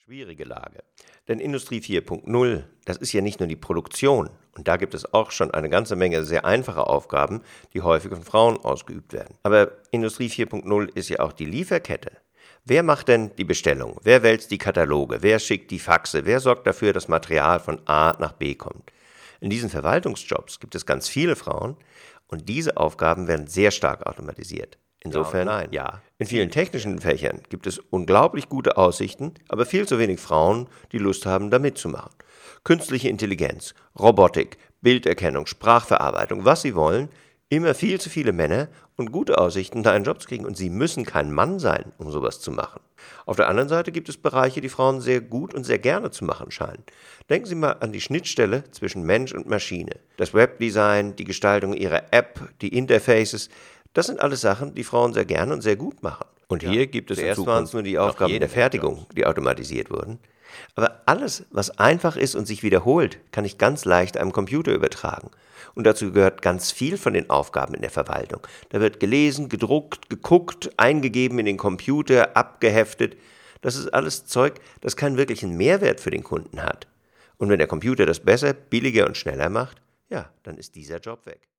Schwierige Lage. Denn Industrie 4.0, das ist ja nicht nur die Produktion. Und da gibt es auch schon eine ganze Menge sehr einfache Aufgaben, die häufig von Frauen ausgeübt werden. Aber Industrie 4.0 ist ja auch die Lieferkette. Wer macht denn die Bestellung? Wer wälzt die Kataloge? Wer schickt die Faxe? Wer sorgt dafür, dass Material von A nach B kommt? In diesen Verwaltungsjobs gibt es ganz viele Frauen und diese Aufgaben werden sehr stark automatisiert. Insofern, nein. ja. In vielen technischen Fächern gibt es unglaublich gute Aussichten, aber viel zu wenig Frauen, die Lust haben, da mitzumachen. Künstliche Intelligenz, Robotik, Bilderkennung, Sprachverarbeitung, was sie wollen, immer viel zu viele Männer und gute Aussichten, da einen Job zu kriegen. Und sie müssen kein Mann sein, um sowas zu machen. Auf der anderen Seite gibt es Bereiche, die Frauen sehr gut und sehr gerne zu machen scheinen. Denken Sie mal an die Schnittstelle zwischen Mensch und Maschine. Das Webdesign, die Gestaltung ihrer App, die Interfaces, das sind alles Sachen, die Frauen sehr gerne und sehr gut machen. Und hier gibt es zuerst in waren es Zukunft nur die Aufgaben der Fertigung, die automatisiert wurden. Aber alles, was einfach ist und sich wiederholt, kann ich ganz leicht einem Computer übertragen. Und dazu gehört ganz viel von den Aufgaben in der Verwaltung. Da wird gelesen, gedruckt, geguckt, eingegeben in den Computer, abgeheftet. Das ist alles Zeug, das keinen wirklichen Mehrwert für den Kunden hat. Und wenn der Computer das besser, billiger und schneller macht, ja, dann ist dieser Job weg.